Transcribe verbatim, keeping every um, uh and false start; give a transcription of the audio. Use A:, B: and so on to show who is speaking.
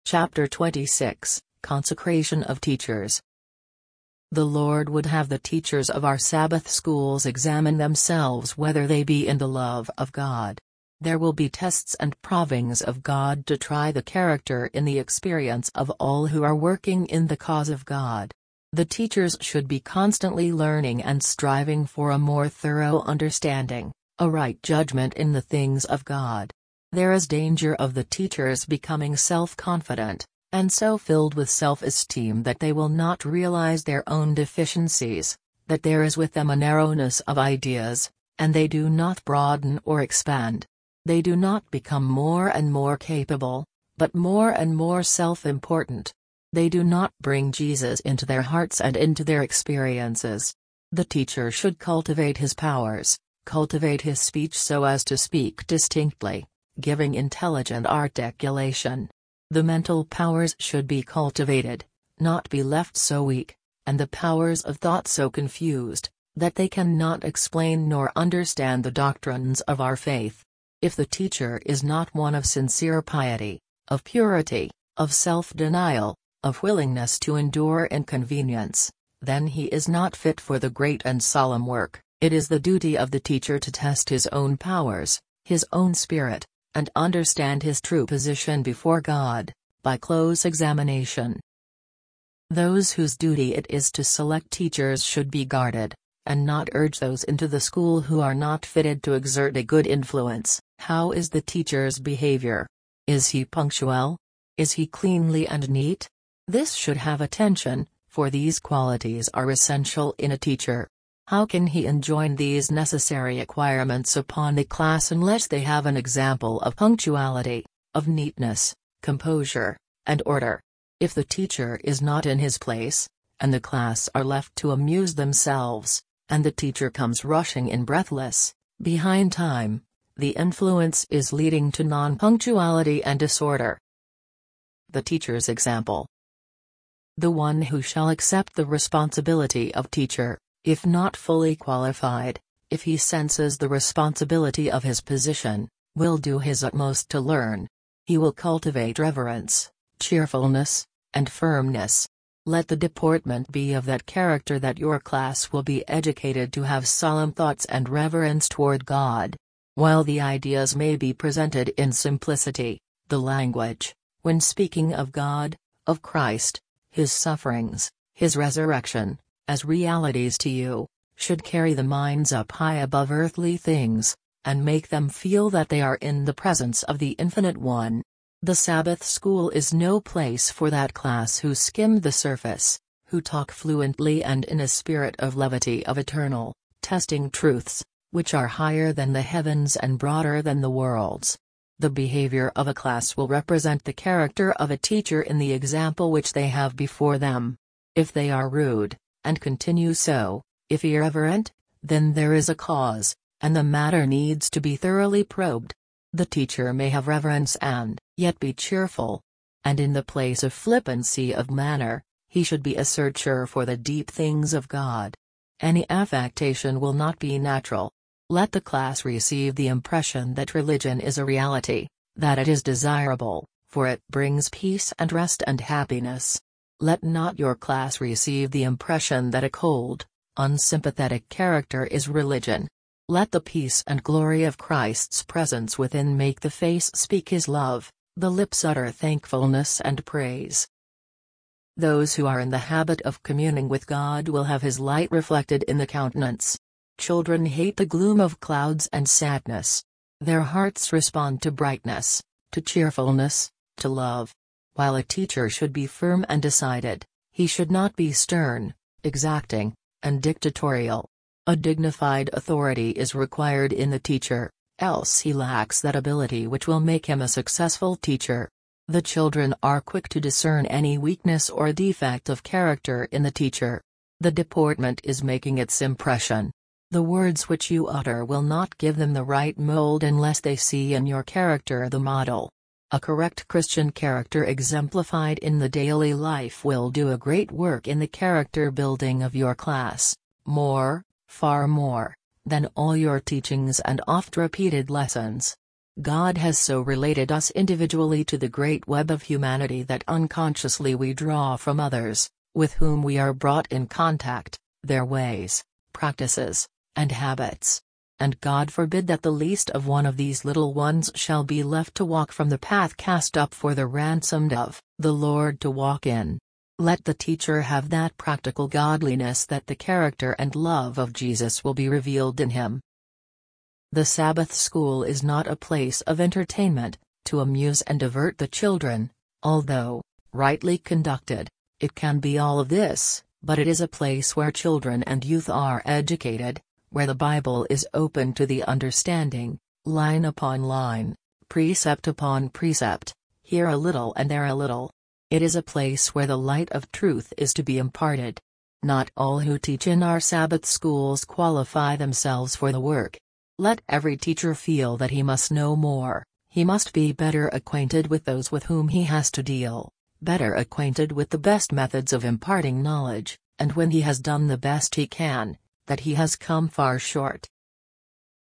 A: Chapter twenty-six, Consecration of Teachers. The Lord would have the teachers of our Sabbath schools examine themselves whether they be in the love of God. There will be tests and provings of God to try the character in the experience of all who are working in the cause of God. The teachers should be constantly learning and striving for a more thorough understanding, a right judgment in the things of God. There is danger of the teachers becoming self-confident, and so filled with self-esteem that they will not realize their own deficiencies, that there is with them a narrowness of ideas, and they do not broaden or expand. They do not become more and more capable, but more and more self-important. They do not bring Jesus into their hearts and into their experiences. The teacher should cultivate his powers, cultivate his speech so as to speak distinctly, giving intelligent articulation. The mental powers should be cultivated, not be left so weak, and the powers of thought so confused, that they cannot explain nor understand the doctrines of our faith. If the teacher is not one of sincere piety, of purity, of self-denial, of willingness to endure inconvenience, then he is not fit for the great and solemn work. It is the duty of the teacher to test his own powers, his own spirit, and understand his true position before God, by close examination. Those whose duty it is to select teachers should be guarded, and not urge those into the school who are not fitted to exert a good influence. How is the teacher's behavior? Is he punctual? Is he cleanly and neat? This should have attention, for these qualities are essential in a teacher. How can he enjoin these necessary acquirements upon the class unless they have an example of punctuality, of neatness, composure, and order? If the teacher is not in his place, and the class are left to amuse themselves, and the teacher comes rushing in breathless, behind time, the influence is leading to non-punctuality and disorder. The teacher's example. The one who shall accept the responsibility of teacher, if not fully qualified, if he senses the responsibility of his position, will do his utmost to learn. He will cultivate reverence, cheerfulness, and firmness. Let the deportment be of that character that your class will be educated to have solemn thoughts and reverence toward God. While the ideas may be presented in simplicity, the language, when speaking of God, of Christ, his sufferings, his resurrection, as realities to you, should carry the minds up high above earthly things, and make them feel that they are in the presence of the Infinite One. The Sabbath school is no place for that class who skim the surface, who talk fluently and in a spirit of levity of eternal, testing truths, which are higher than the heavens and broader than the worlds. The behavior of a class will represent the character of a teacher in the example which they have before them. If they are rude, and continue so, if irreverent, then there is a cause, and the matter needs to be thoroughly probed. The teacher may have reverence and yet be cheerful. And in the place of flippancy of manner, he should be a searcher for the deep things of God. Any affectation will not be natural. Let the class receive the impression that religion is a reality, that it is desirable, for it brings peace and rest and happiness. Let not your class receive the impression that a cold, unsympathetic character is religion. Let the peace and glory of Christ's presence within make the face speak his love, the lips utter thankfulness and praise. Those who are in the habit of communing with God will have his light reflected in the countenance. Children hate the gloom of clouds and sadness. Their hearts respond to brightness, to cheerfulness, to love. While a teacher should be firm and decided, he should not be stern, exacting, and dictatorial. A dignified authority is required in the teacher, else he lacks that ability which will make him a successful teacher. The children are quick to discern any weakness or defect of character in the teacher. The deportment is making its impression. The words which you utter will not give them the right mold unless they see in your character the model. A correct Christian character exemplified in the daily life will do a great work in the character building of your class, more, far more, than all your teachings and oft-repeated lessons. God has so related us individually to the great web of humanity that unconsciously we draw from others, with whom we are brought in contact, their ways, practices, and habits. And God forbid that the least of one of these little ones shall be left to walk from the path cast up for the ransomed of the Lord to walk in. Let the teacher have that practical godliness that the character and love of Jesus will be revealed in him. The Sabbath school is not a place of entertainment, to amuse and divert the children, although, rightly conducted, it can be all of this, but it is a place where children and youth are educated, where the Bible is open to the understanding, line upon line, precept upon precept, here a little and there a little. It is a place where the light of truth is to be imparted. Not all who teach in our Sabbath schools qualify themselves for the work. Let every teacher feel that he must know more, he must be better acquainted with those with whom he has to deal, better acquainted with the best methods of imparting knowledge, and when he has done the best he can, that he has come far short.